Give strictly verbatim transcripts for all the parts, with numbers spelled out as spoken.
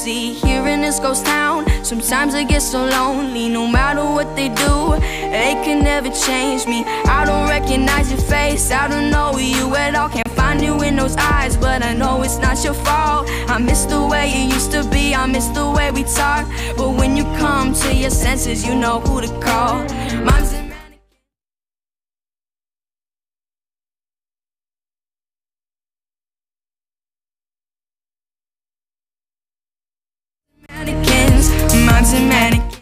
See, here in this ghost town, sometimes I get so lonely. No matter what they do, they can never change me. I don't recognize your face, I don't know you at all. Can't find you in those eyes, but I know it's not your fault. I miss the way you used to be, I miss the way we talk. But when you come to your senses, you know who to call. Mom's in mannequins, moms and mannequins.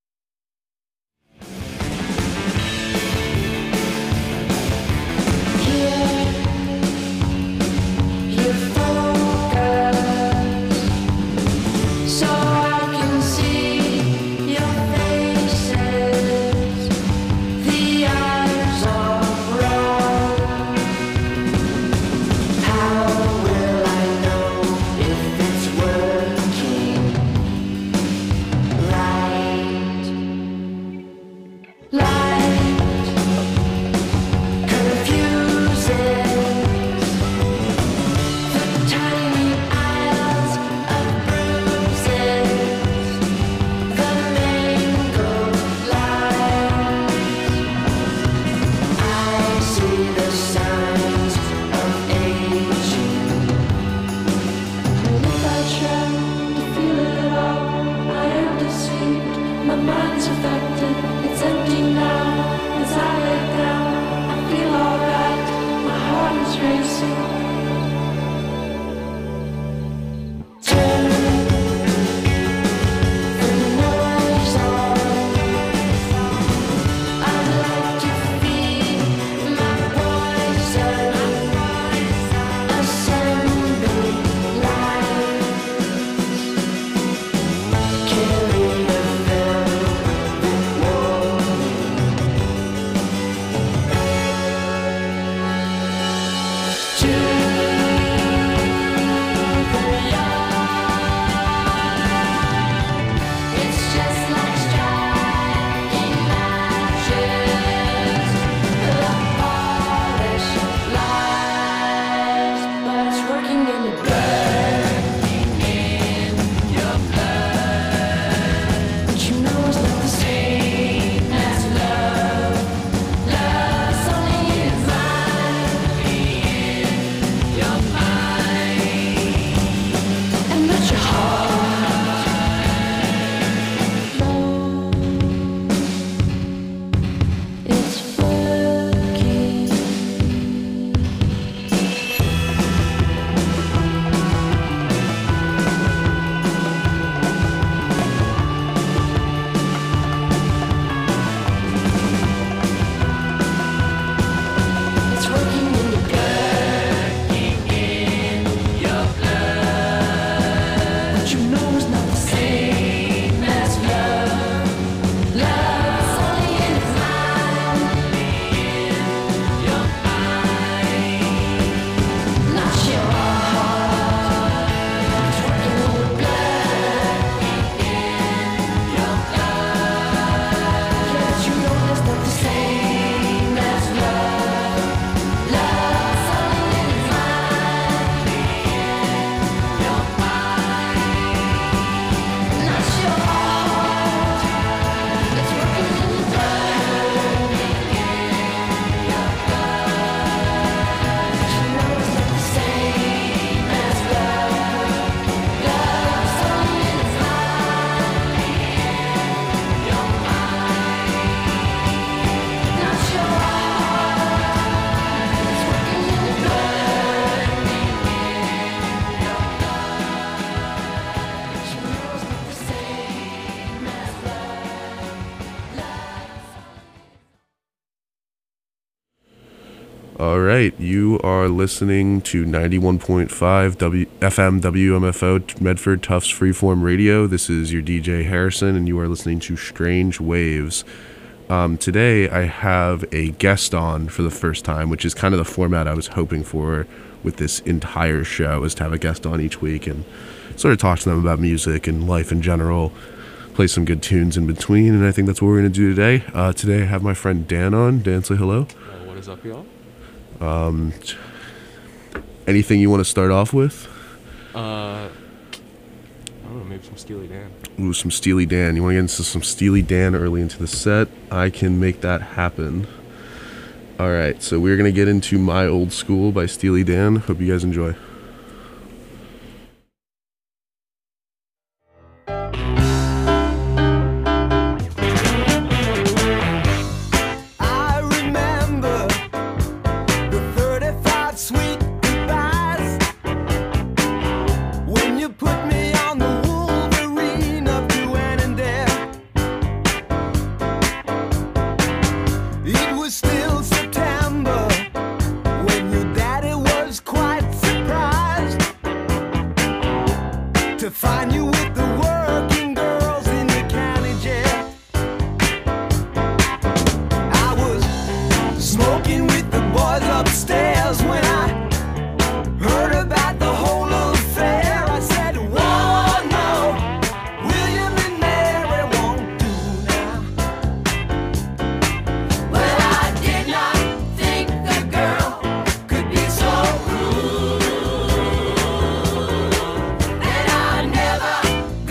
All right, you are listening to ninety-one point five w- F M W M F O Medford Tufts Freeform Radio. This is your D J Harrison, and you are listening to Strange Waves. Um, today, I have a guest on for the first time, which is kind of the format I was hoping for with this entire show, is to have a guest on each week and sort of talk to them about music and life in general, play some good tunes in between, and I think that's what we're going to do today. Uh, today, I have my friend Dan on. Dan, say hello. Uh, what is up, y'all? Um, anything you want to start off with? Uh, I know, maybe some Steely Dan. Ooh, some Steely Dan. You want to get into some Steely Dan early into the set? I can make that happen. All right, so we're going to get into My Old School by Steely Dan. Hope you guys enjoy. That I never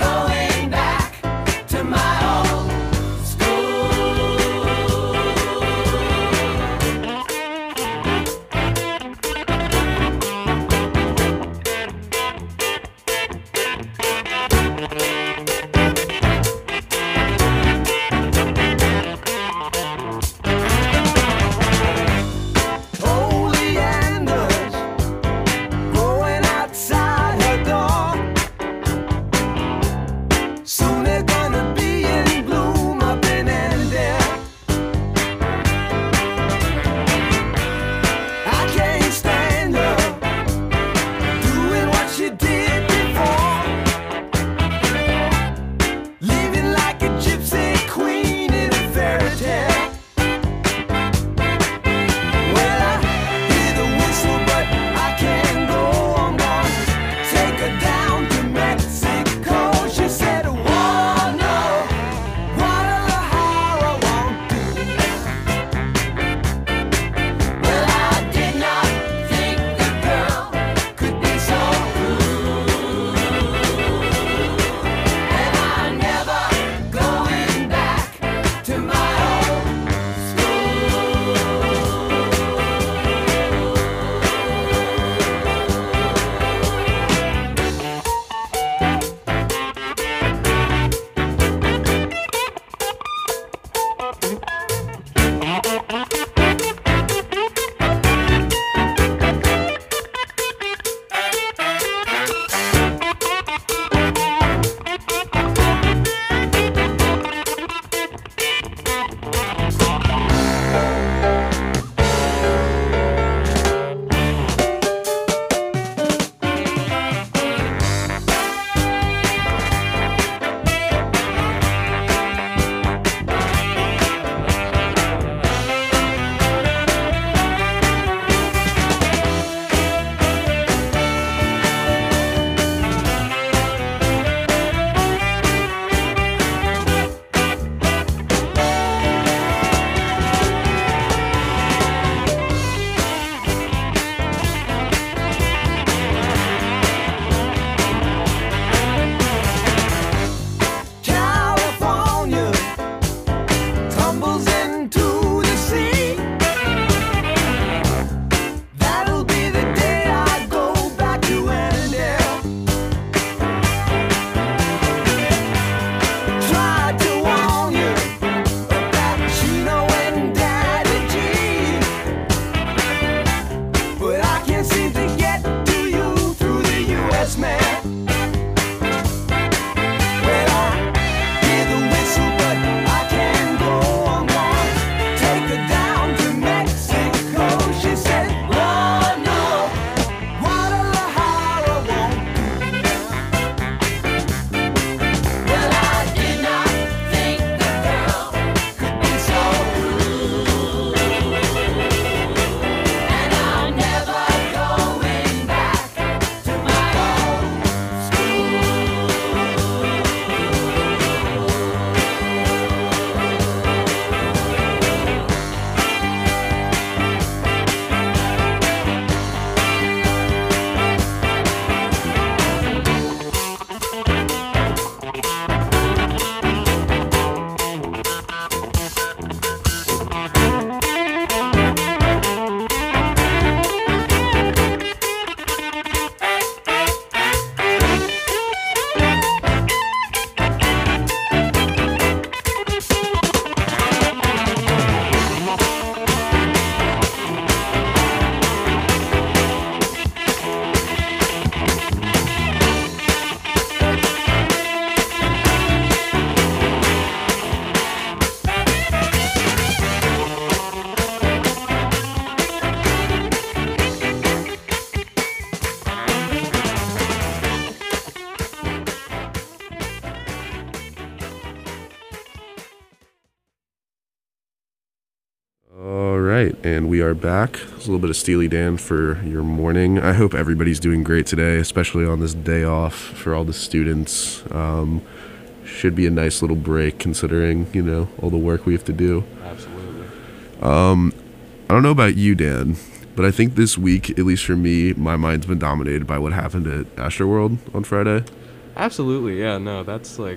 All right, and we are back. It's a little bit of Steely Dan for your morning. I hope everybody's doing great today, especially on this day off for all the students. Um, should be a nice little break considering, you know, all the work we have to do. Absolutely. Um, I don't know about you, Dan, but I think this week, at least for me, my mind's been dominated by what happened at Astroworld on Friday. Absolutely, yeah, no, that's like,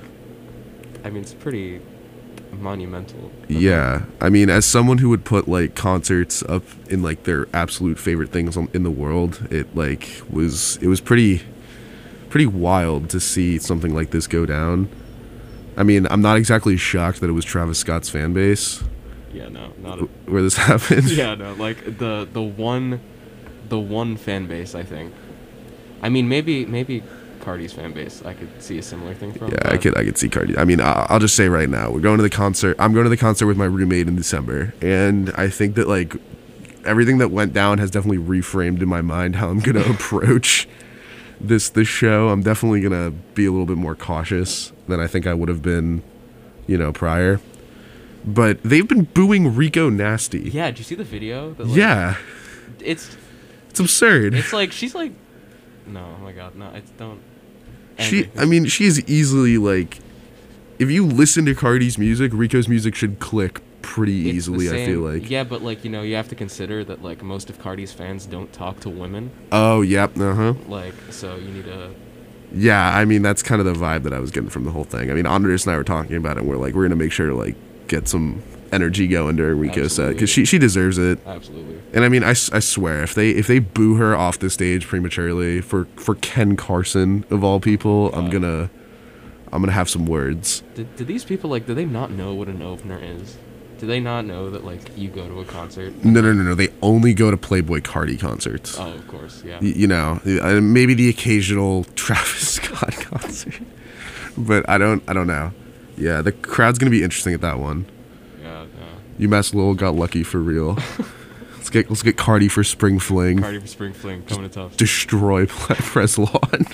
I mean, it's pretty monumental. Yeah, I mean, as someone who would put like concerts up in like their absolute favorite things on, in the world, it like was it was pretty pretty wild to see something like this go down. I mean, I'm not exactly shocked that it was Travis Scott's fan base. Yeah, no, not a, where this happened. Yeah, no, like the the one the one fan base, I think. I mean, maybe maybe Cardi's fan base, I could see a similar thing from. Yeah, I could I could see Cardi. I mean, I'll, I'll just say right now, we're going to the concert. I'm going to the concert with my roommate in December, and I think that like everything that went down has definitely reframed in my mind how I'm going to approach this this show. I'm definitely going to be a little bit more cautious than I think I would have been, you know, prior. But they've been booing Rico Nasty. Yeah, did you see the video? That, like, yeah. It's it's absurd. It's like she's like, no, oh my god, no, it's don't. She, I mean, she is easily like, if you listen to Cardi's music, Rico's music should click pretty easily. I feel like. Yeah, but like you know, you have to consider that like most of Cardi's fans don't talk to women. Oh, yep, uh huh. Like, so you need to. Yeah, I mean that's kind of the vibe that I was getting from the whole thing. I mean, Andres and I were talking about it. And we're like, we're gonna make sure to like get some energy going during Rico's set because she she deserves it. Absolutely. And I mean, I, I swear, if they if they boo her off the stage prematurely for, for Ken Carson of all people, God. I'm gonna I'm gonna have some words. Did, did these people like? Do they not know what an opener is? Do they not know that like you go to a concert? No, no, no, no. They only go to Playboy Cardi concerts. Oh, of course, yeah. Y- you know, maybe the occasional Travis Scott concert, but I don't I don't know. Yeah, the crowd's gonna be interesting at that one. Yeah, yeah. UMass Lowell got lucky for real. let's get let's get Cardi for Spring Fling. Cardi for Spring Fling coming to Tufts. Destroy Press Lawn.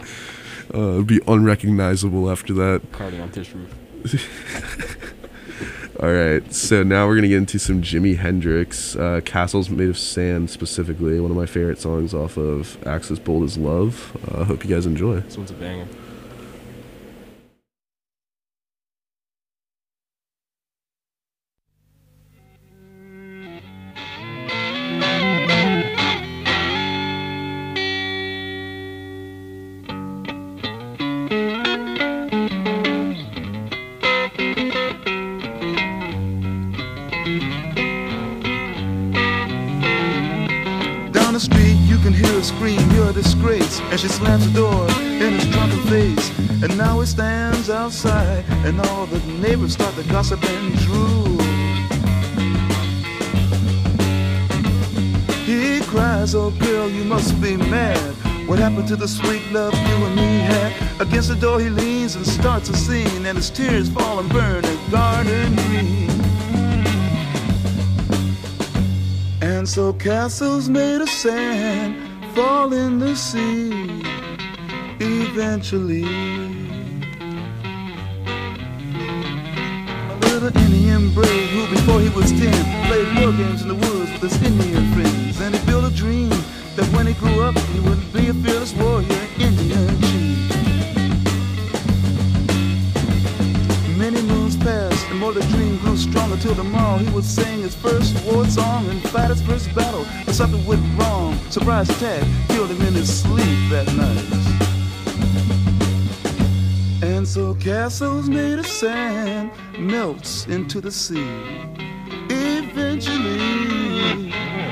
uh, it'd be unrecognizable after that. Cardi on Tish Roof. All right, so now we're gonna get into some Jimi Hendrix, uh, "Castles Made of Sand" specifically, one of my favorite songs off of Axis Bold as Love. I uh, hope you guys enjoy. This one's a banger. And she slams the door in his drunken face. And now he stands outside, and all the neighbors start to gossip and drool. He cries, oh girl, you must be mad. What happened to the sweet love you and me had? Against the door he leans and starts a scene, and his tears fall and burn a garden green. And so castles made of sand fall in the sea eventually. A little Indian brave who before he was ten played war games in the woods with his Indian friends. And he built a dream that when he grew up he would be a fearless warrior, Indian chief. Many moons passed and more the dream grew stronger till tomorrow he would sing his first war song and fight his first battle. But something went wrong. Surprise attack killed him in his sleep that night. And so castles made of sand melts into the sea eventually.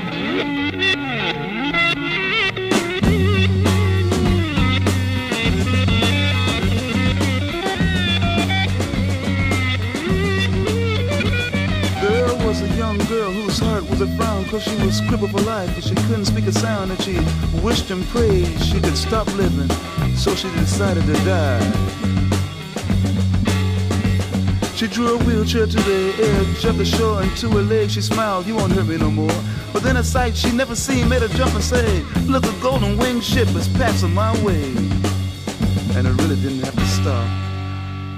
A young girl whose heart was a frown, cause she was crippled for life and she couldn't speak a sound, and she wished and prayed she could stop living, so she decided to die. She drew a wheelchair to the edge of the shore, and to her legs she smiled, you won't hurt me no more. But then a sight she never seen made her jump and say, look, a golden winged ship is passing my way. And it really didn't have to stop,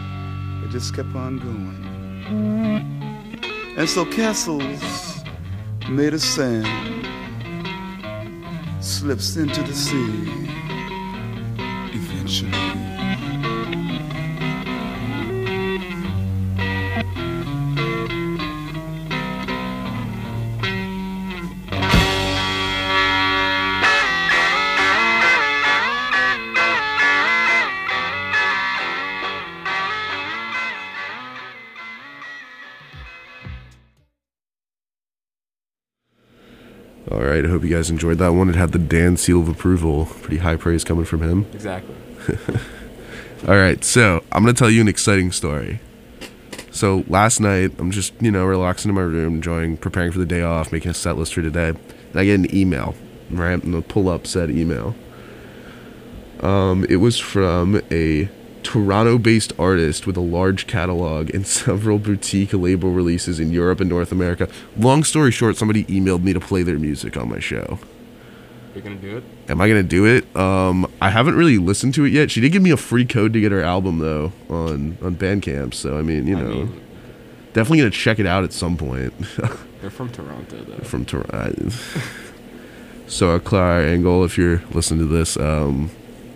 it just kept on going. And so castles made of sand, slips into the sea eventually. All right, I hope you guys enjoyed that one. It had the Dan seal of approval. Pretty high praise coming from him. Exactly. All right, so I'm going to tell you an exciting story. So last night, I'm just, you know, relaxing in my room, enjoying, preparing for the day off, making a set list for today. And I get an email, right? I'm going to pull up said email. Um, it was from a Toronto-based artist with a large catalog and several boutique label releases in Europe and North America. Long story short, somebody emailed me to play their music on my show. You're gonna do it? Am I gonna do it? Um, I haven't really listened to it yet. She did give me a free code to get her album though on on Bandcamp. So I mean, you know, I mean, definitely gonna check it out at some point. They're from Toronto though. From Toronto. So Clara Angle, if you're listening to this, um.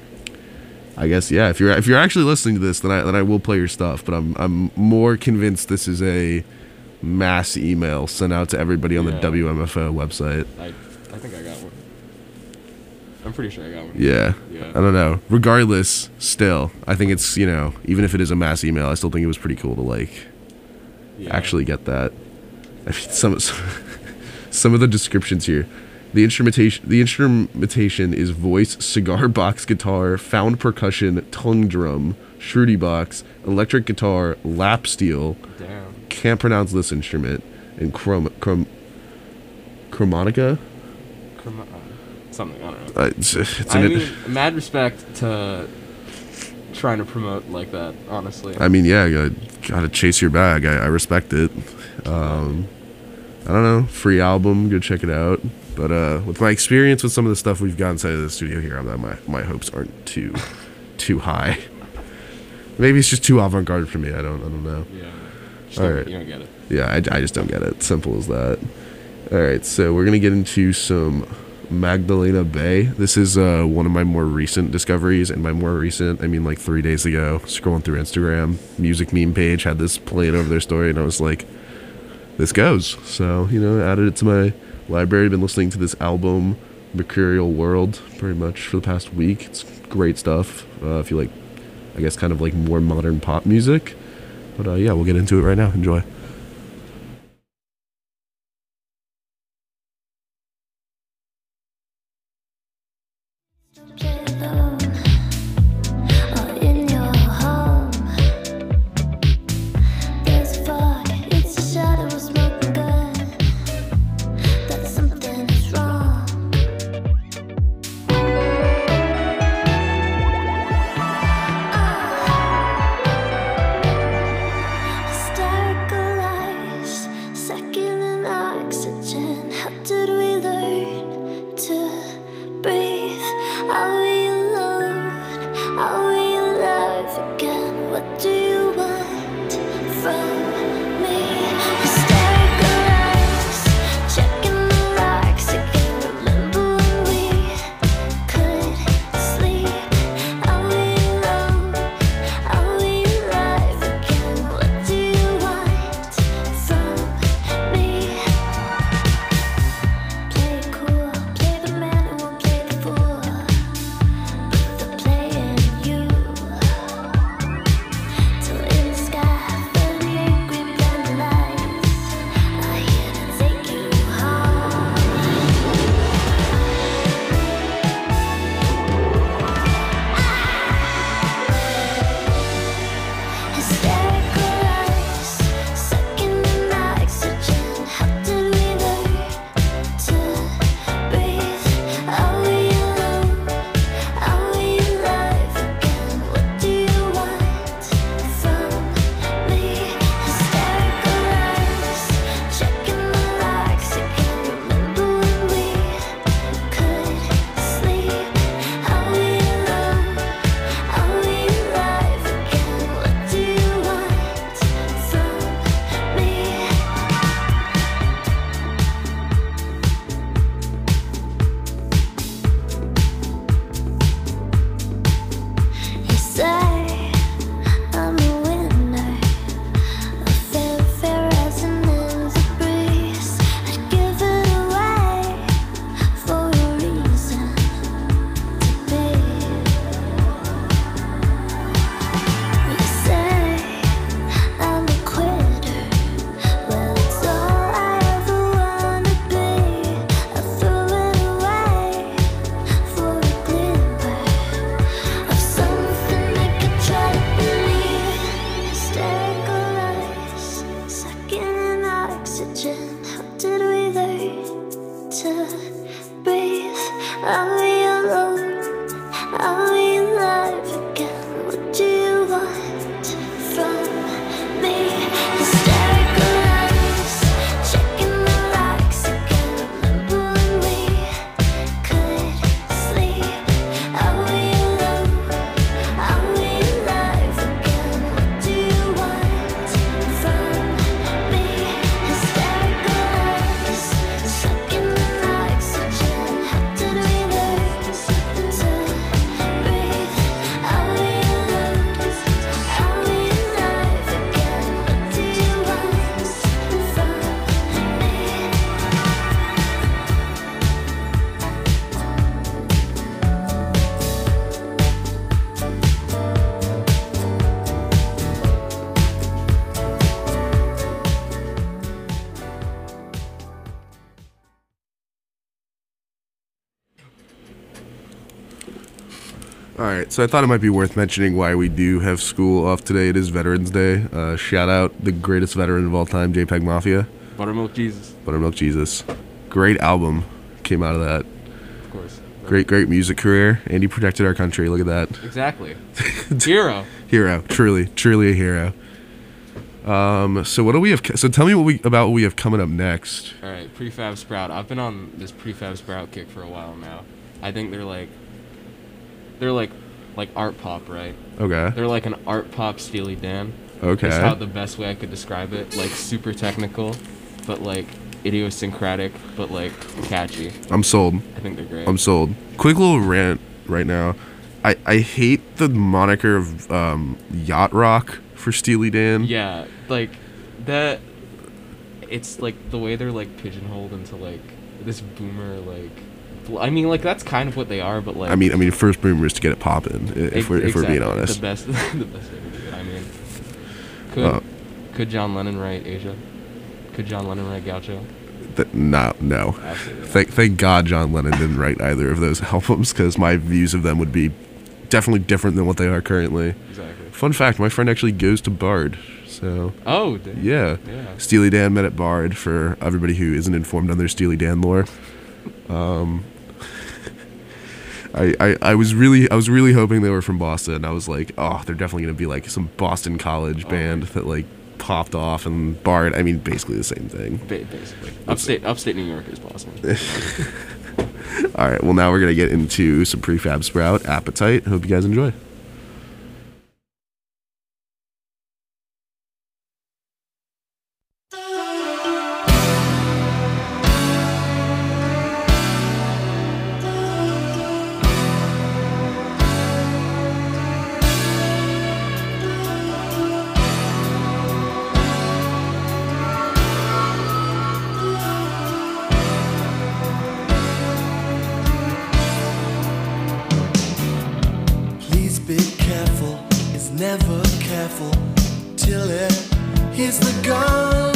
I guess yeah. If you're if you're actually listening to this, then I then I will play your stuff. But I'm I'm more convinced this is a mass email sent out to everybody on yeah. the W M F O website. I I think I got one. I'm pretty sure I got one. Yeah. Yeah. I don't know. Regardless, still, I think it's, you know, even if it is a mass email, I still think it was pretty cool to like yeah. actually get that. I mean, some some of the descriptions here. The instrumentation the instrumentation is voice, cigar box guitar, found percussion, tongue drum, shruti box, electric guitar, lap steel. Damn. Can't pronounce this instrument. And chrom chrom chromonica? Chrom- uh, something, I don't know. Uh, it's, it's I an mean, mad respect to trying to promote like that, honestly. I mean, yeah, gotta, gotta chase your bag. I, I respect it. Um, I don't know. Free album, go check it out. But uh, with my experience with some of the stuff we've got inside of the studio here, I'm not, my my hopes aren't too too high. Maybe it's just too avant-garde for me. I don't I don't know. Yeah. All don't, right. You don't get it. Yeah, I, I just don't get it. Simple as that. All right, so we're gonna get into some Magdalena Bay. This is uh, one of my more recent discoveries, and by more recent, I mean like three days ago. Scrolling through Instagram, music meme page had this playing over their story, and I was like, "This goes." So you know, added it to my library. Been listening to this album, Mercurial World, pretty much for the past week. It's great stuff. Uh, if you like, I guess, kind of like more modern pop music. But uh, yeah, we'll get into it right now. Enjoy. Hysterical All right, so I thought it might be worth mentioning why we do have school off today. It is Veterans Day. Uh, shout out the greatest veteran of all time, JPEG Mafia. Buttermilk Jesus. Buttermilk Jesus. Great album came out of that. Of course. Great, great music career. And he protected our country. Look at that. Exactly. Hero. Hero. Truly, truly a hero. Um, so what do we have? So tell me what we about what we have coming up next. All right, Prefab Sprout. I've been on this Prefab Sprout kick for a while now. I think they're like, they're like, like art pop, right? Okay. They're like an art pop Steely Dan. Okay. That's how the best way I could describe it. Like super technical, but like idiosyncratic, but like catchy. I'm sold. I think they're great. I'm sold. Quick little rant right now. I, I hate the moniker of um, yacht rock for Steely Dan. Yeah, like that. It's like the way they're like pigeonholed into like this boomer like. I mean, like that's kind of what they are, but like. I mean, I mean, first boomers to get it popping. If ex- we're if exactly, we're being honest. the best, the best way to do it. I mean, could Uh, could John Lennon write Asia? Could John Lennon write Gaucho? Th- no, no. Absolutely. not. Thank thank God John Lennon didn't write either of those albums, because my views of them would be definitely different than what they are currently. Exactly. Fun fact: my friend actually goes to Bard. So Oh. Dang. yeah. Yeah. Steely Dan met at Bard, for everybody who isn't informed on their Steely Dan lore. Um, I, I, I was really I was really hoping they were from Boston. I was like, oh, they're definitely gonna be like some Boston college Oh, band right. that like popped off, and Bard. I mean, basically the same thing. Ba- basically, upstate upstate New York is Boston. All right, well now we're gonna get into some Prefab Sprout, Appetite. Hope you guys enjoy. Please be careful, is never careful till it hits the gun.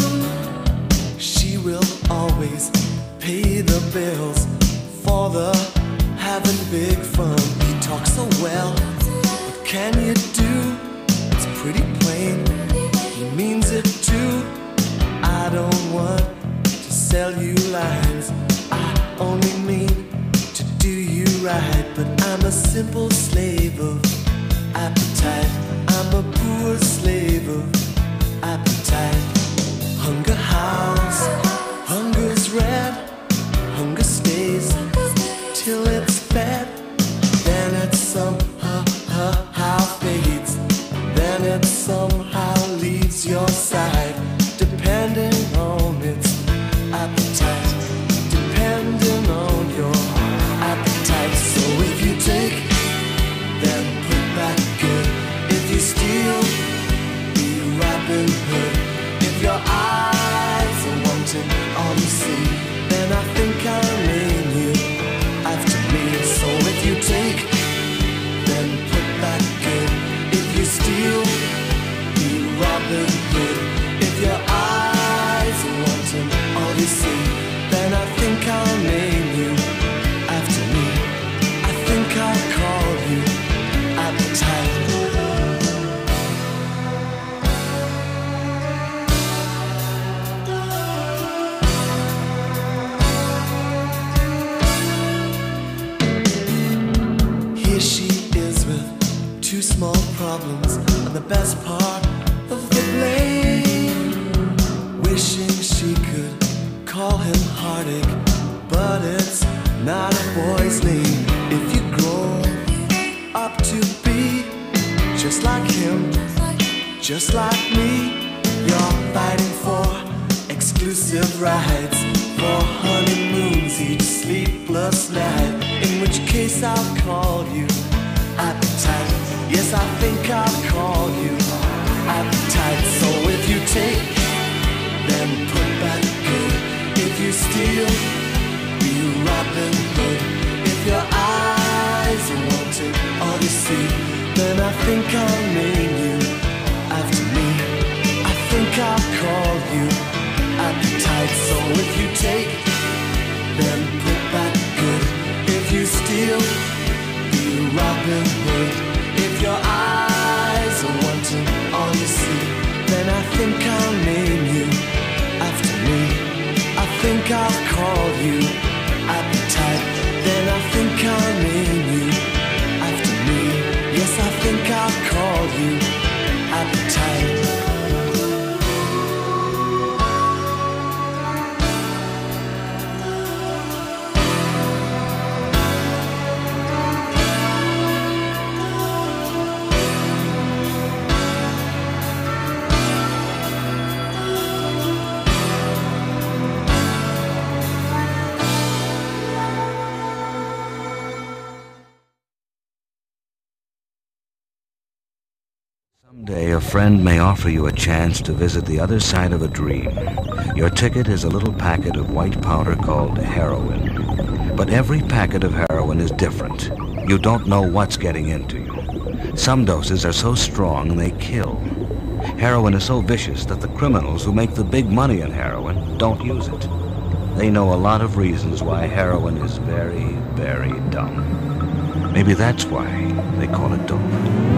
She will always pay the bills for the having big fun. He talks so well, what can you do? It's pretty plain, he means it too. I don't want to sell you lines, I only mean to do you right. But I'm a simple slave of appetite. I'm a poor slave of appetite. Hunger howls, hunger's red. Hunger stays till it's fed. Then it somehow how fades. Then it somehow leaves your side. Depending on its appetite. Depending on your appetite. So if you take, then put back good. If you steal, be Robin Hood. If your eyes are wanting all you see, then I think I'll name you after me. So if you take, then put back good. If you steal, be Robin Hood. If your eyes are wanting all you see, then I think I'll name you after me. I think I'll call you Appetite. Here she is with two small problems and the best part of the blame. Wishing she could call him heartache, but it's not a boy's name. If you grow up to be just like him, just like me, you're fighting for exclusive rides, for honeymoons each sleepless night. In which case I'll call you Appetite. Yes, I think I'll call you Appetite. So if you take, then put back good. If you steal, be Robin Hood. If your eyes are wanting all you see, then I think I'll name you after me. I think I'll call you Appetite. So if you take, then put back good. If you steal, be Robin Hood. think I'll name you after me. I think I'll call you appetite. Then I think I'll name you after me. Yes, I think I'll call you appetite. Someday a friend may offer you a chance to visit the other side of a dream. Your ticket is a little packet of white powder called heroin. But every packet of heroin is different. You don't know what's getting into you. Some doses are so strong they kill. Heroin is so vicious that the criminals who make the big money in heroin don't use it. They know a lot of reasons why heroin is very, very dumb. Maybe that's why they call it dope.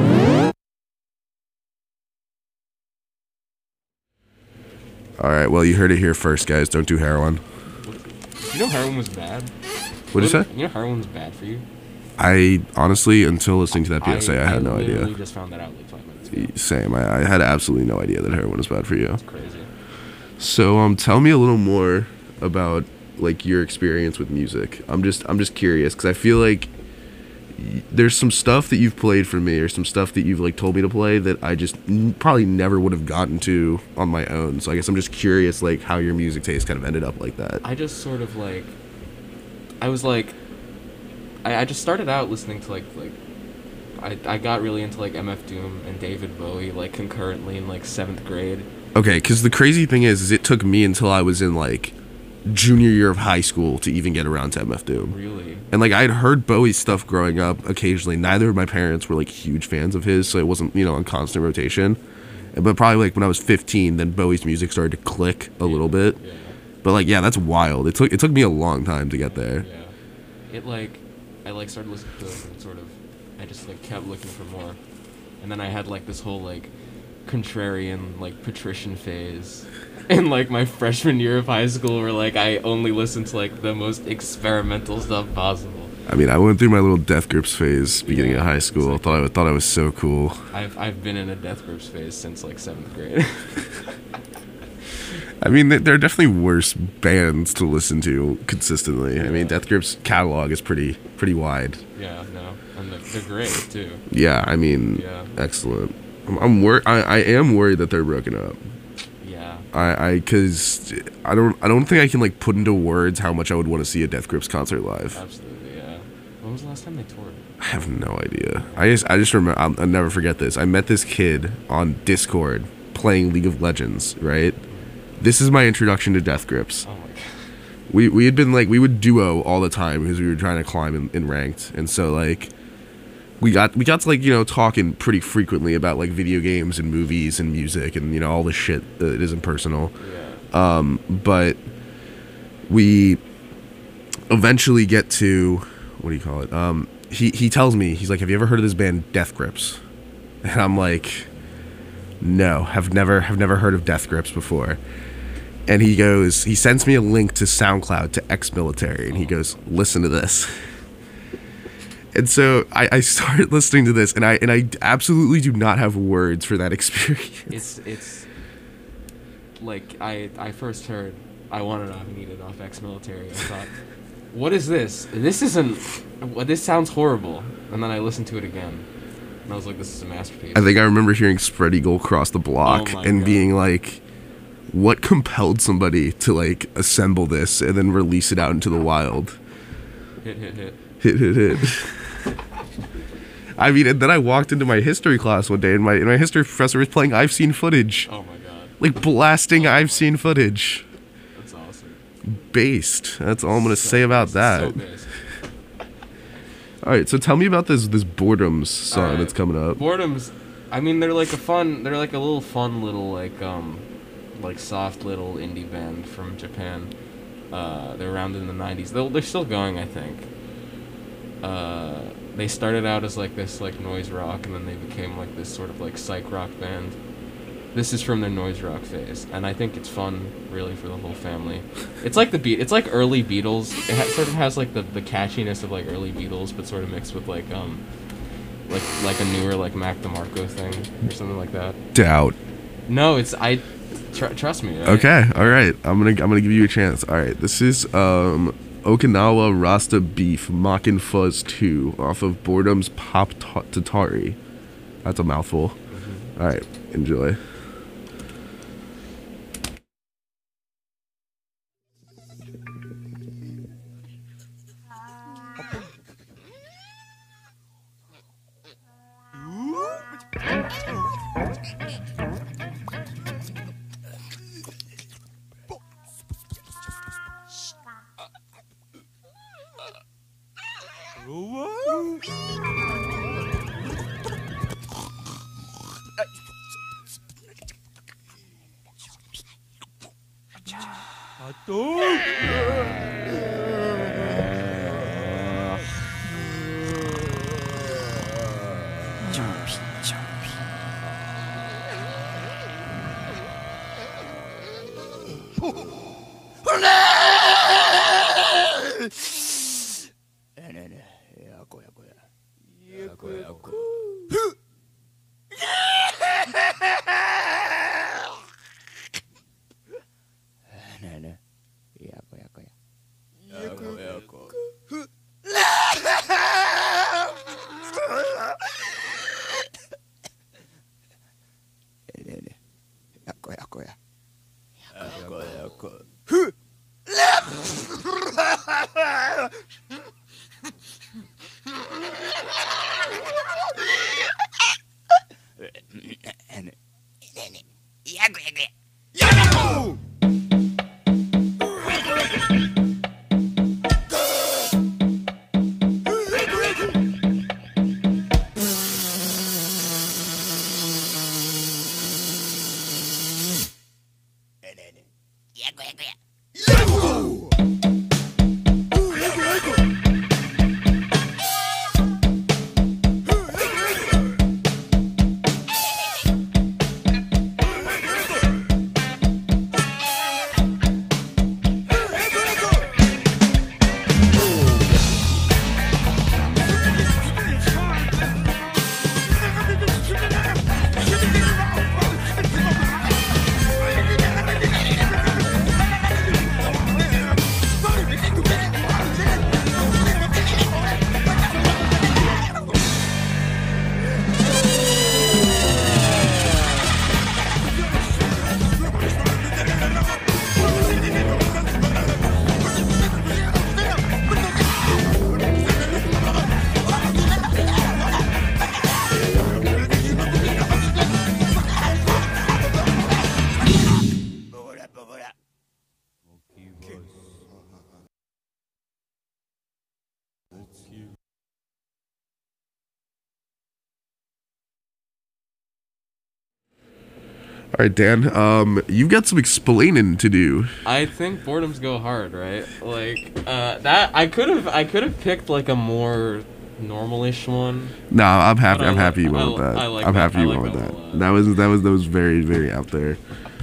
All right, well, you heard it here first, guys. Don't do heroin. You know heroin was bad? What'd you say? You know heroin was bad for you? I honestly, until listening to that P S A, I, I had no idea. I literally just found that out like five minutes ago. Same. I, I had absolutely no idea that heroin was bad for you. That's crazy. So, um, tell me a little more about like your experience with music. I'm just, I'm just curious because I feel like y- there's some stuff that you've played for me, or some stuff that you've like told me to play that I just n- probably never would have gotten to on my own. So I guess I'm just curious, like how your music taste kind of ended up like that. I just sort of like, I was like, I, I just started out listening to like like, I I got really into like M F Doom and David Bowie like concurrently in like seventh grade. Okay, because the crazy thing is, is it took me until I was in like junior year of high school to even get around to M F Doom. Really? And like I'd heard Bowie's stuff growing up occasionally. Neither of my parents were like huge fans of his, so it wasn't, you know, on constant rotation. But probably like when I was fifteen, then Bowie's music started to click a little bit. Yeah. But like, yeah, that's wild. It took it took me a long time to get there. Yeah. It like, I like started listening to it and sort of, I just like kept looking for more, and then I had like this whole like contrarian like patrician phase in like my freshman year of high school where like I only listened to like the most experimental stuff possible. I mean, I went through my little Death Grips phase beginning Yeah, of high school. exactly. Thought I thought I was so cool. I've I've been in a Death Grips phase since like seventh grade. I mean, th- there are definitely worse bands to listen to consistently. I mean, Death Grips' catalog is pretty pretty wide. Yeah, no, and they're, they're great too. Yeah, I mean, Yeah. excellent. I'm, I'm wor- I, I am worried that they're broken up. Yeah. I, I, cause I don't, I don't think I can like put into words how much I would want to see a Death Grips concert live. Absolutely, yeah. When was the last time they toured? I have no idea. I just, I just remember. I'll, I'll never forget this. I met this kid on Discord playing League of Legends. Right. This is my introduction to Death Grips. Oh my god. We we had been like we would duo all the time because we were trying to climb in, in ranked, and so like we got we got to like you know talking pretty frequently about like video games and movies and music and you know all the shit that isn't personal. Yeah. Um, but we eventually get to what do you call it? Um, he he tells me, he's like, "Have you ever heard of this band Death Grips?" And I'm like, "No, have never have never heard of Death Grips before." And he goes, he sends me a link to SoundCloud to Ex-Military, and he goes, "Listen to this." And so I, I started listening to this, and I and I absolutely do not have words for that experience. It's it's like I I first heard I Wanted Off Needed off Ex-Military. I thought, what is this? This isn't. What this sounds horrible. And then I listened to it again, and I was like, this is a masterpiece. I think I remember hearing Spread Eagle Cross the Block Oh my and God. being like, what compelled somebody to like assemble this and then release it out into the wild? Hit hit hit. Hit, hit, hit. I mean, and then I walked into my history class one day, and my and my history professor was playing I've Seen Footage. Oh my god. Like blasting I've Seen Footage. That's awesome. Based. That's all I'm going to So say about based, that. So based. All right, so tell me about this this Boredoms song Alright. that's coming up. Boredoms. I mean, they're like a fun. They're like a little fun little like um, like soft little indie band from Japan. Uh, they're around in the nineties. They're they're still going, I think. Uh, they started out as like this like noise rock, and then they became like this sort of like psych rock band. this is from their noise rock phase, and I think it's fun, really, for the whole family. It's like the beat. It's like early Beatles. It ha- sort of has like the, the catchiness of like early Beatles, but sort of mixed with like um, like like a newer like Mac DeMarco thing or something like that. Doubt. No, it's I. Tr- trust me. Right? Okay, all right. I'm gonna I'm gonna give you a chance. All right, this is um Okinawa Rasta Beef Mockin' Fuzz two off of Boredom's Pop Ta- Tatari. That's a mouthful. Mm-hmm. All right, enjoy. All right, Dan, um, you've got some explaining to do. I think Boredoms go hard, right? Like uh, that. I could have. I could have picked like a more normal-ish one. No, I'm happy. But I I'm like- happy you I went li- with that. I like I'm that- happy I you like went with that a that. lot. That was that was that was very very out there.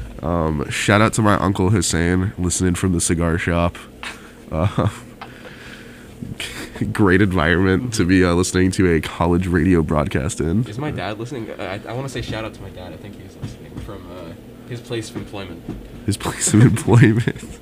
Um, shout out to my uncle Hussein, listening from the cigar shop. Uh, great environment to be uh, listening to a college radio broadcast in. Is my dad listening? I, I want to say shout out to my dad. I think he's listening from uh, his place of employment. His place of employment.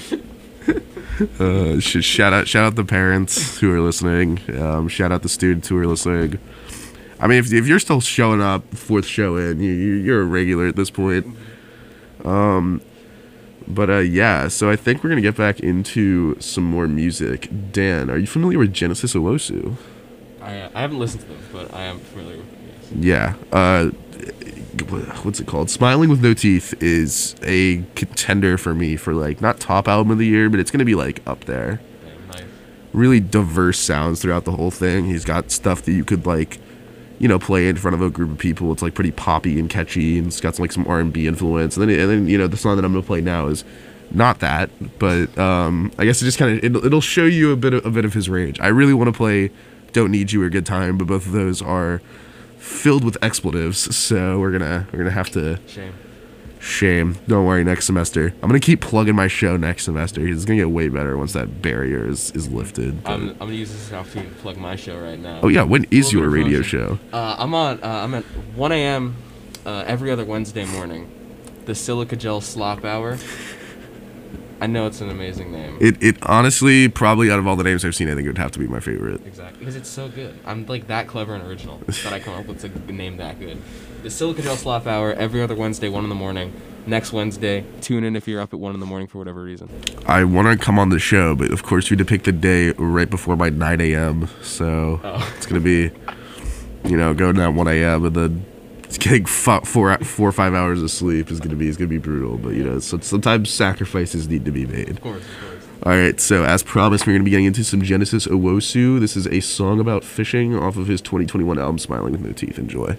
uh, sh- shout out, shout out the parents who are listening. Um, shout out the students who are listening. I mean, if if you're still showing up, fourth show in, you, you you're a regular at this point. Um, but uh, yeah. So I think we're gonna get back into some more music. Dan, are you familiar with Genesis Owusu? I I haven't listened to them, but I am familiar with them. Yeah. Yes. Uh, what's it called? Smiling with No Teeth is a contender for me for like not top album of the year, but it's gonna be like up there. Damn, nice. Really diverse sounds throughout the whole thing. He's got stuff that you could like, you know, play in front of a group of people. It's like pretty poppy and catchy, and it's got some like some R and B influence. And then and then you know the song that I'm gonna play now is not that, but um, I guess it just kind of it'll, it'll show you a bit of, a bit of his range. I really want to play Don't Need You or Good Time, but both of those are filled with expletives, so we're gonna we're gonna have to Shame. Shame. Don't worry, next semester. I'm going to keep plugging my show next semester. It's going to get way better once that barrier is, is lifted. I'm, I'm going to use this as an opportunity to plug my show right now. Oh, yeah. When is your bit of radio promotion. show? Uh, I'm on, uh, I'm at one a.m. Uh, every other Wednesday morning. The Silica Gel Slop Hour. I know it's an amazing name. It, it honestly, probably out of all the names I've seen, I think it would have to be my favorite. Exactly. Because it's so good. I'm like that clever and original that I come up with a name that good. The Silica Gel Slop Hour every other Wednesday, one in the morning. Next Wednesday, tune in if you're up at one in the morning for whatever reason. I want to come on the show, but of course we had to pick the day right before my nine a.m. So Oh. it's going to be, you know, going down one a.m. and then getting f- four, four or five hours of sleep is going to be is going to be brutal. But, you know, so sometimes sacrifices need to be made. Of course, of course. All right, so as promised, we're going to be getting into some Genesis Owusu. This is a song about fishing off of his twenty twenty-one album, Smiling with No Teeth. Enjoy.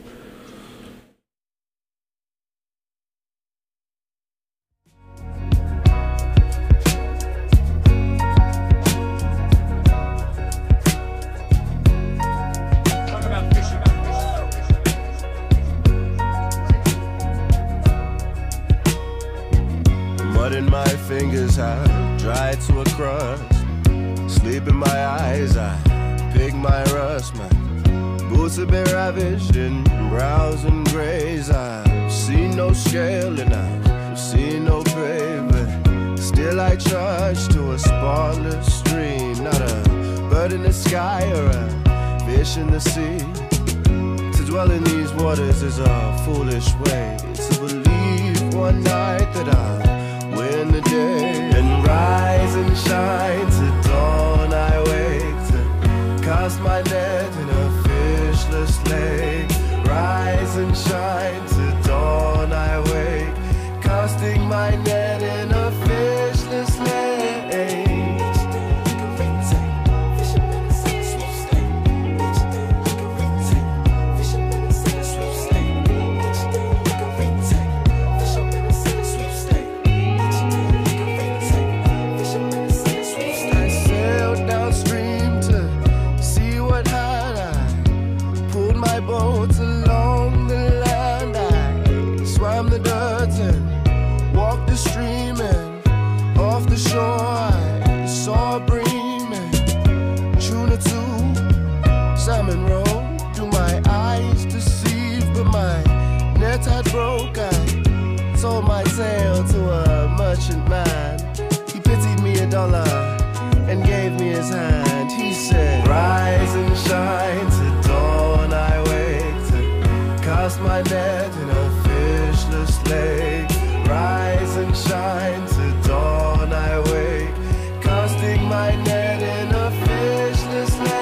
Mud in my fingers have dried to a crust. Sleep in my eyes, I pick my rust. My boots have been ravaged in browns and grays. I've seen no scale and I've seen no prey, but still I charge to a spotless stream. Not a bird in the sky or a fish in the sea. To dwell in these waters is a foolish way. To believe one night that I'll win the day and rise and shine. To dawn I wake to cast my net in a fishless lake. Rise and shine. To dawn I wake, casting my net in a fishless lake. To a merchant man, he pitied me a dollar and gave me his hand. He said, rise and shine. To dawn I wake to cast my net in a fishless lake. Rise and shine. To dawn I wake, casting my net in a fishless lake.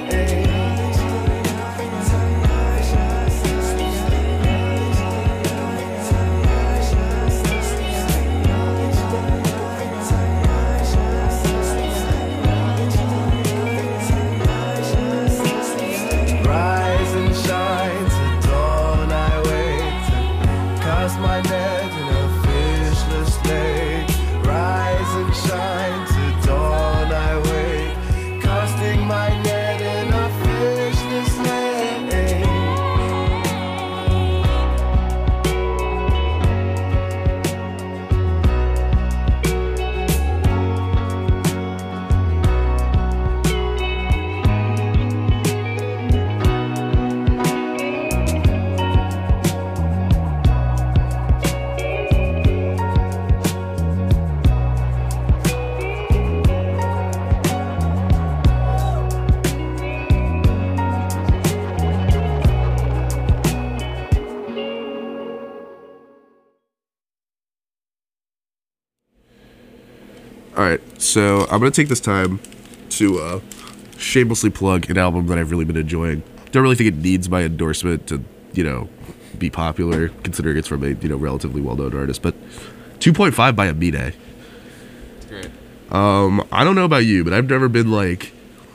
Alright, so I'm going to take this time to uh, shamelessly plug an album that I've really been enjoying. Don't really think it needs my endorsement to, you know, be popular, considering it's from a, you know, relatively well-known artist, but two point five by Amine. It's great. Um, I don't know about you, but I've never been, like,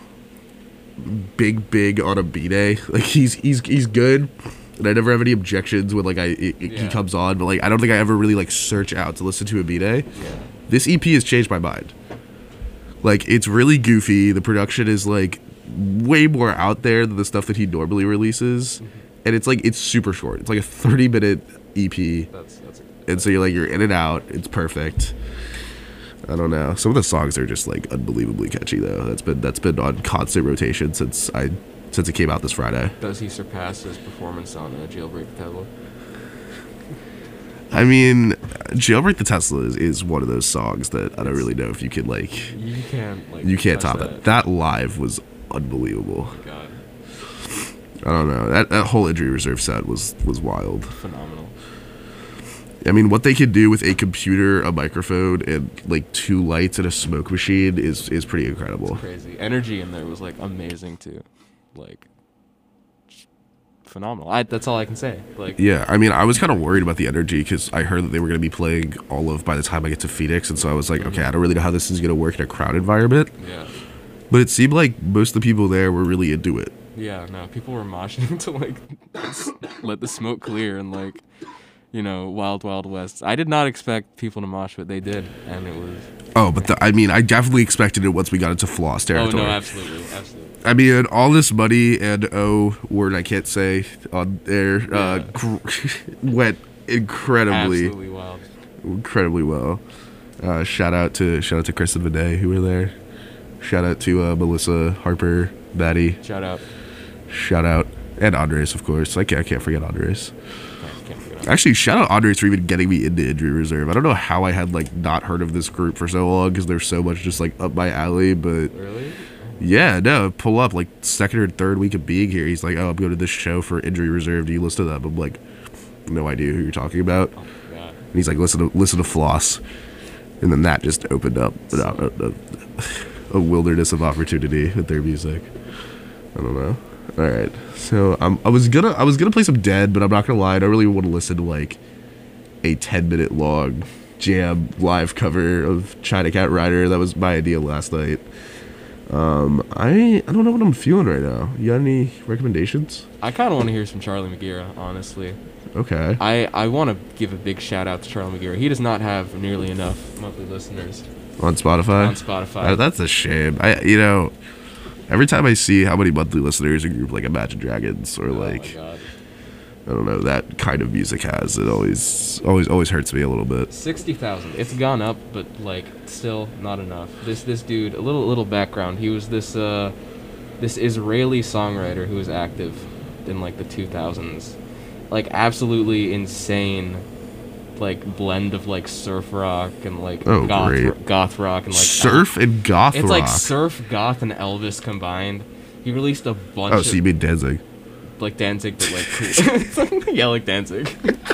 big, big on Amine. Like, he's he's he's good, and I never have any objections when, like, I it, Yeah. he comes on, but, like, I don't think I ever really, like, search out to listen to Amine. Yeah. This E P has changed my mind. Like, it's really goofy. The production is, like, way more out there than the stuff that he normally releases. Mm-hmm. And it's, like, it's super short. It's, like, a thirty-minute E P. That's that's. A, and so you're like you're in and out. It's perfect. I don't know. Some of the songs are just like unbelievably catchy though. That's been that's been on constant rotation since I since it came out this Friday. Does he surpass his performance on uh, Jailbreak the Tesla? I mean, Jailbreak the Tesla is, is one of those songs that I don't really know if you can like. You can't like. You can't touch top that. it. That live was unbelievable. Oh my God. I don't know. That that whole Injury Reserve set was was wild. Phenomenal. I mean, what they could do with a computer, a microphone, and like two lights and a smoke machine is is pretty incredible. It's crazy. Energy in there was like amazing too, like phenomenal. I that's all I can say. Like Yeah, I mean, I was kind of worried about the energy because I heard that they were going to be playing all of By the Time I Get to Phoenix, and so I was like, okay, I don't really know how this is going to work in a crowd environment. yeah, But it seemed like most of the people there were really into it. yeah. No, people were moshing to like s- let the smoke clear and like. You know, Wild Wild West. I did not expect people to mosh, but they did, and it was. Oh, but the, I mean, I definitely expected it once we got into Floss Oh territory. no, absolutely, absolutely. I mean, all this money and oh, word I can't say on there uh, Yeah. gr- went incredibly, Absolutely wild. incredibly well. Uh, shout out to shout out to Chris and Vinay who were there. Shout out to uh, Melissa, Harper, Maddie. Shout out. Shout out and Andres, of course. I can't, I can't forget Andres. Can't, can't forget Actually, shout out Andres for even getting me into Injury Reserve. I don't know how I had like not heard of this group for so long because they're so much just like up my alley, but. Really? Yeah, no, pull up like second or third week of being here. He's like, oh, I'm going to this show for Injury Reserve. Do you listen to that? I'm like, no idea who you're talking about. Oh my God. And he's like, listen to listen to Floss, and then that just opened up a, a, a wilderness of opportunity with their music. I don't know. All right, so um, I was gonna I was gonna play some Dead, but I'm not gonna lie, I don't really want to listen to like a ten minute long jam live cover of China Cat Rider. That was my idea last night. Um, I I don't know what I'm feeling right now. You got any recommendations? I kind of want to hear some Charlie Magira, honestly. Okay. I, I want to give a big shout out to Charlie Magira. He does not have nearly enough monthly listeners On Spotify? on Spotify. Uh, that's a shame. I you know, every time I see how many monthly listeners a group like Imagine Dragons or Oh my like God. I don't know, that kind of music has, it always always always hurts me a little bit. sixty thousand. It's gone up, but like still not enough. This this dude, a little little background. He was this uh this Israeli songwriter who was active in like the two thousands. Like absolutely insane like blend of like surf rock and like Oh, goth great. goth rock and like Surf and goth It's rock. like surf, goth, and Elvis combined. He released a bunch Oh, of so you mean Danzig? like Danzig, but like cool. Yeah, like Danzig.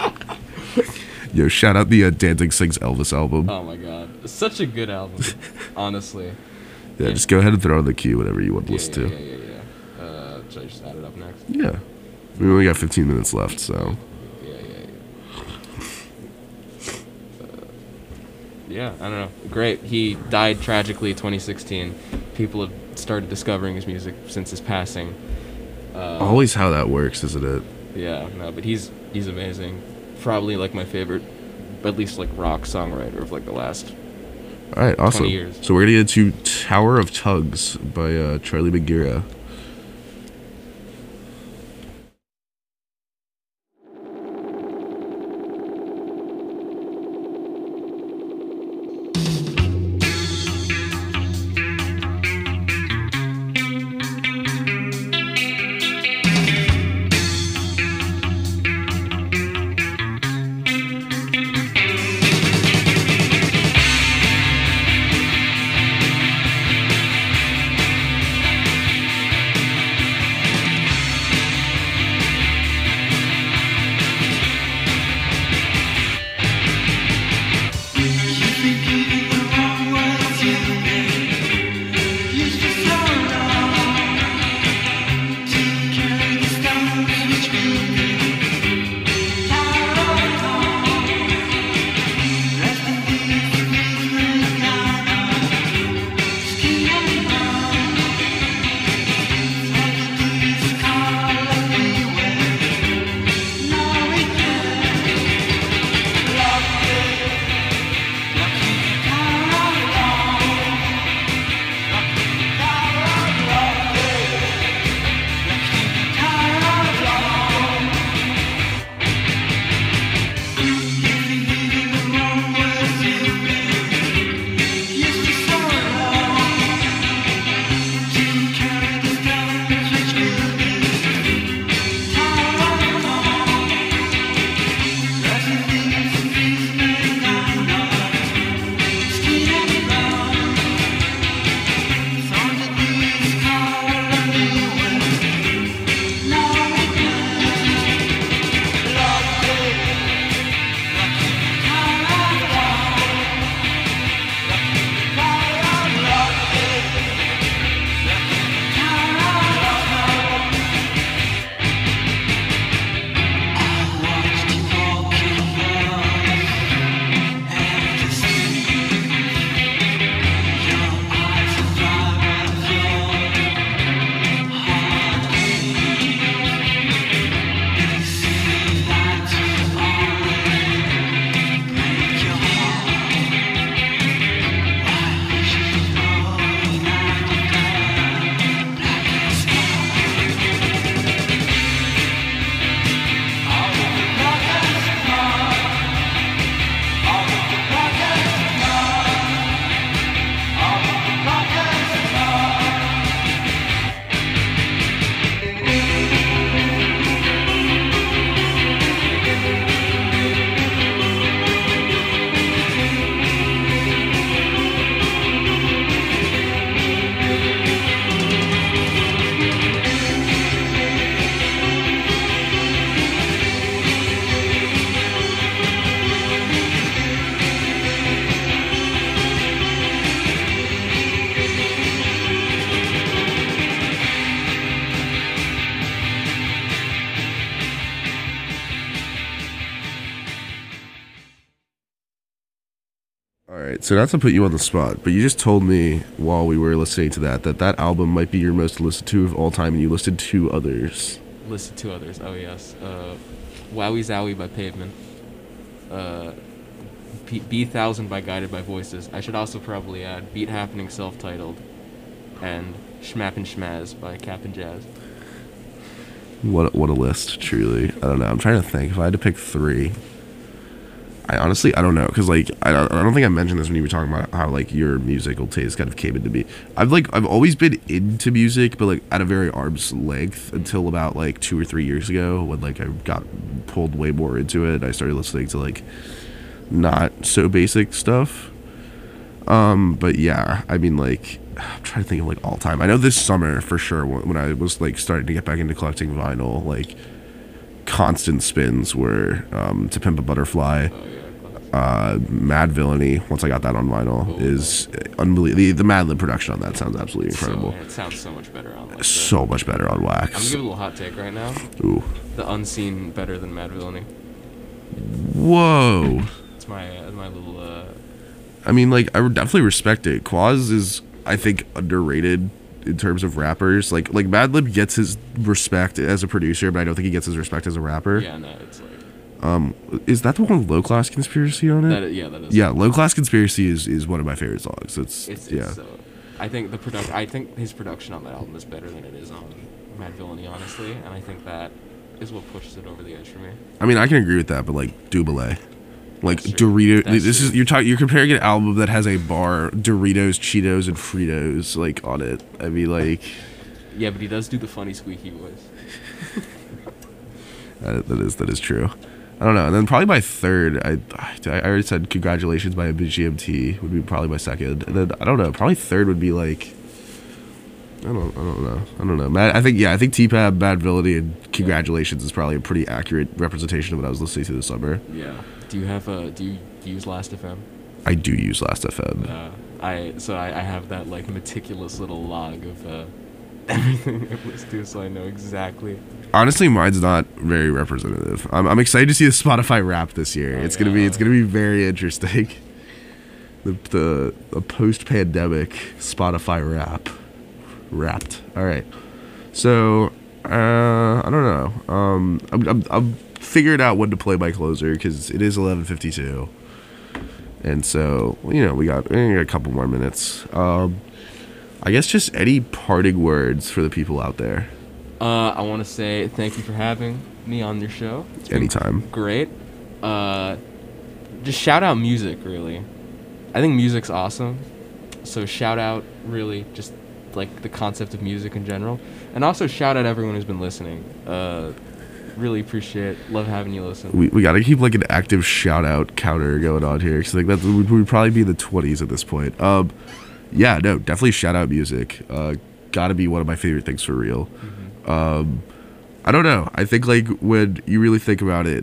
Yo, shout out the uh, Danzig Sings Elvis album. Oh my God, such a good album, honestly. yeah, just go ahead and throw on the queue whatever you want to Yeah, listen yeah, to. yeah, yeah, yeah. Uh, should I just add it up next? Yeah. We only got fifteen minutes left, so. Yeah, yeah, yeah. Uh, yeah, I don't know. Great. He died tragically twenty sixteen. People have started discovering his music since his passing. Uh, Always how that works, isn't it? Yeah, no, but he's he's amazing. Probably like my favorite, at least like rock songwriter of like the last. All right, awesome. twenty years. So we're gonna get into Tower of Tugs by uh, Charlie Magira. Thank All right, so not to put you on the spot, but you just told me while we were listening to that that that album might be your most listened to of all time, and you listed two others. Listed two others. Oh yes. Uh, Wowie Zowie by Pavement. Uh, P- B Thousand by Guided by Voices. I should also probably add Beat Happening self-titled, and Schmapp and Schmaz by Cap'n Jazz. What what a list, truly. I don't know. I'm trying to think. If I had to pick three, I honestly I don't know, because like I don't, I don't think I mentioned this when you were talking about how like your musical taste kind of came into me. I've like I've always been into music, but like at a very arm's length until about like two or three years ago, when like I got pulled way more into it. I started listening to like not so basic stuff. Um, but yeah, I mean like I'm trying to think of like all time. I know this summer for sure when, when I was like starting to get back into collecting vinyl, like constant spins were um, To Pimp a Butterfly. Oh, yeah, Uh, Mad Villainy, once I got that on vinyl, oh, is unbelievable. The, the Mad Lib production on that sounds absolutely incredible. So, it sounds so much better on like So much better on I'm wax. gonna give it a little hot take right now. Ooh. The Unseen better than Mad Villainy. Whoa. It's my uh, my little. Uh, I mean, like, I would definitely respect it. Quaz is, I think, underrated in terms of rappers. Like, like Madlib gets his respect as a producer, but I don't think he gets his respect as a rapper. yeah, no, it's like. Um, is that the one with Low Class Conspiracy on it? That, yeah, that is. Yeah, Low Class Conspiracy is, is one of my favorite songs. It's, It's, yeah. it's uh, I think the product. I think his production on that album is better than it is on Mad Villainy, honestly, and I think that is what pushes it over the edge for me. I mean, I can agree with that, but like Dubele, like That's true. Dorito. That's This true. is you're talking. You're comparing an album that has a bar Doritos, Cheetos, and Fritos like on it. I mean, like Yeah, but he does do the funny squeaky voice. that, that is that is true. I don't know. And then probably my third, I I already said Congratulations by B G M T would be probably my second, and then I don't know. Probably third would be like. I don't, I don't know. I don't know. Mad, I think, yeah, I think T-Pab, Bad Villainy, and Congratulations is probably a pretty accurate representation of what I was listening to this summer. Yeah. Do you have a? Do you use Last F M? I do use Last F M. Uh, I so I, I have that like meticulous little log of uh, everything I've listened to, so I know exactly. Honestly, mine's not very representative. I'm, I'm excited to see the Spotify Wrap this year. Oh, it's gonna yeah. be it's gonna be very interesting. The the, the post-pandemic Spotify Wrap. Wrapped. All right. So uh, I don't know. Um, I'm, I'm I'm figuring out when to play my closer because it is eleven fifty-two, and so you know we got, we got a couple more minutes. Um, I guess just any parting words for the people out there. Uh, I want to say thank you for having me on your show. It's been Anytime. Great. Uh, just shout out music, really. I think music's awesome. So shout out, really, just like the concept of music in general, and also shout out everyone who's been listening. Uh, really appreciate, love having you listen. We we gotta keep like an active shout out counter going on here because like that would would probably be in the twenties at this point. Um, yeah, no, definitely shout out music. Uh, gotta be one of my favorite things for real. Mm-hmm. Um, I don't know. I think like when you really think about it,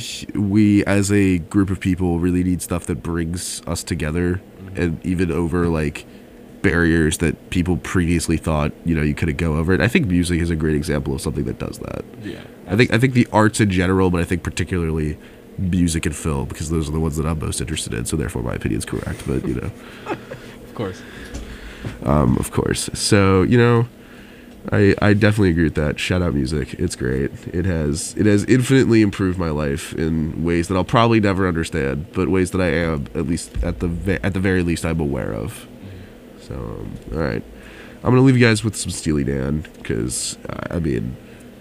we as a group of people really need stuff that brings us together, mm-hmm. and even over like barriers that people previously thought you know you couldn't go over it. I think music is a great example of something that does that. Yeah, I think I think the arts in general, but I think particularly music and film because those are the ones that I'm most interested in. So therefore, my opinion's correct. But you know, of course, um, of course. So you know, I I definitely agree with that. Shout out music. It's great. It has it has infinitely improved my life in ways that I'll probably never understand, but ways that I am at least at the ve- at the very least I'm aware of. So, um, all right. I'm going to leave you guys with some Steely Dan because, uh, I mean,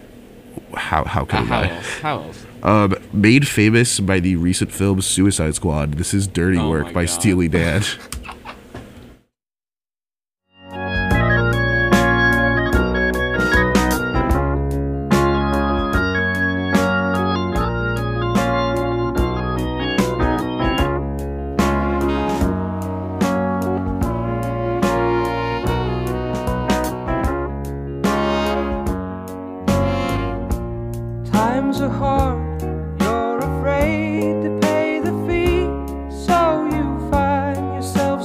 how how can how I? else? How else? Um, made famous by the recent film Suicide Squad, this is Dirty Oh Work my by God. Steely Dan. Times are hard, you're afraid to pay the fee, so you find yourself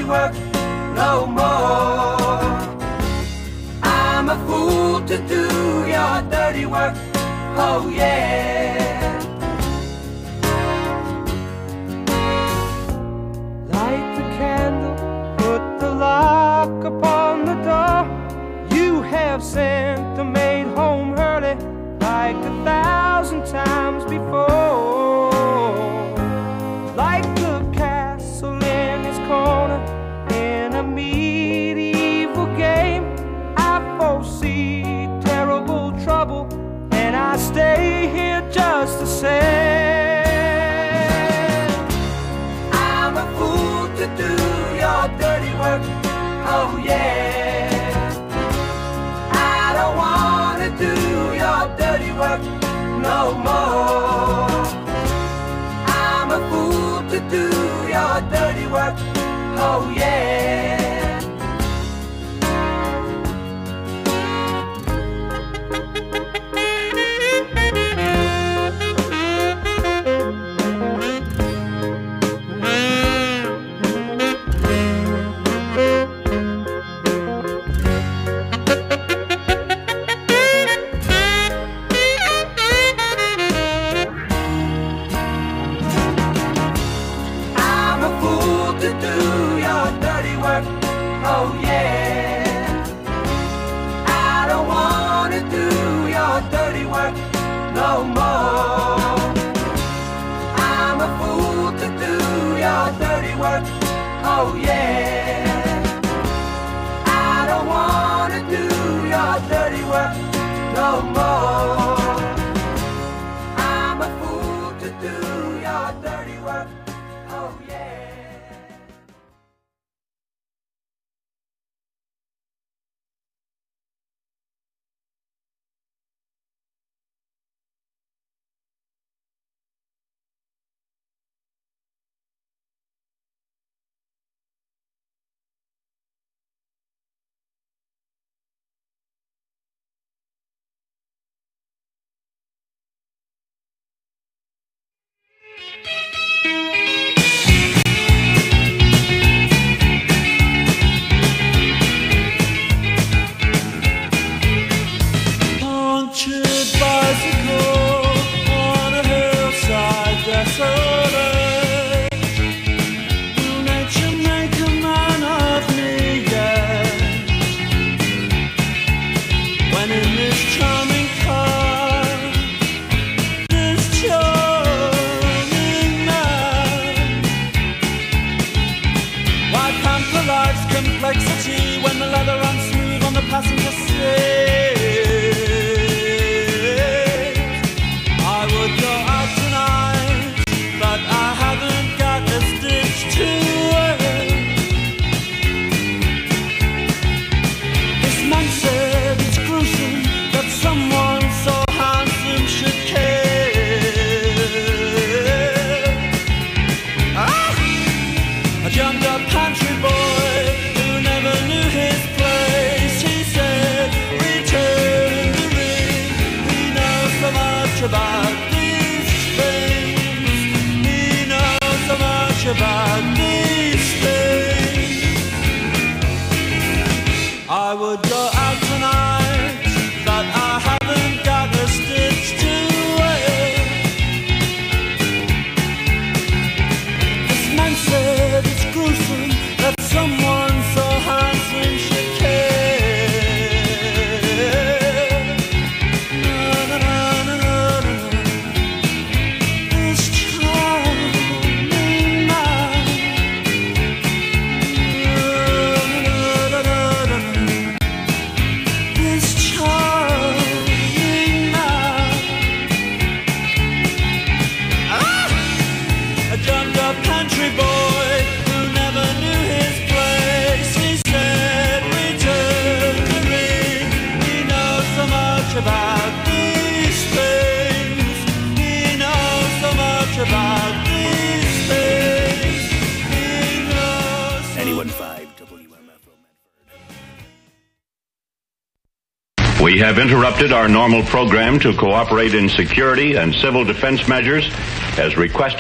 dirty work no more. I'm a fool to do your dirty work, oh yeah. Light the candle, put the lock upon the door. You have sent the maid home early, like a thousand times before. Like the castle in his corner in a medieval game, I foresee terrible trouble, and I stay here just the same. I'm a fool to do your dirty work, oh yeah. I don't wanna do your dirty work no more. I'm a fool to do your dirty work, oh yeah. Oh yeah, I don't wanna do your dirty work no more. I'm a fool to do your dirty work, oh yeah. I don't wanna do your dirty work no more. I'm a fool to do your dirty work, oh yeah. We have interrupted our normal program to cooperate in security and civil defense measures as requested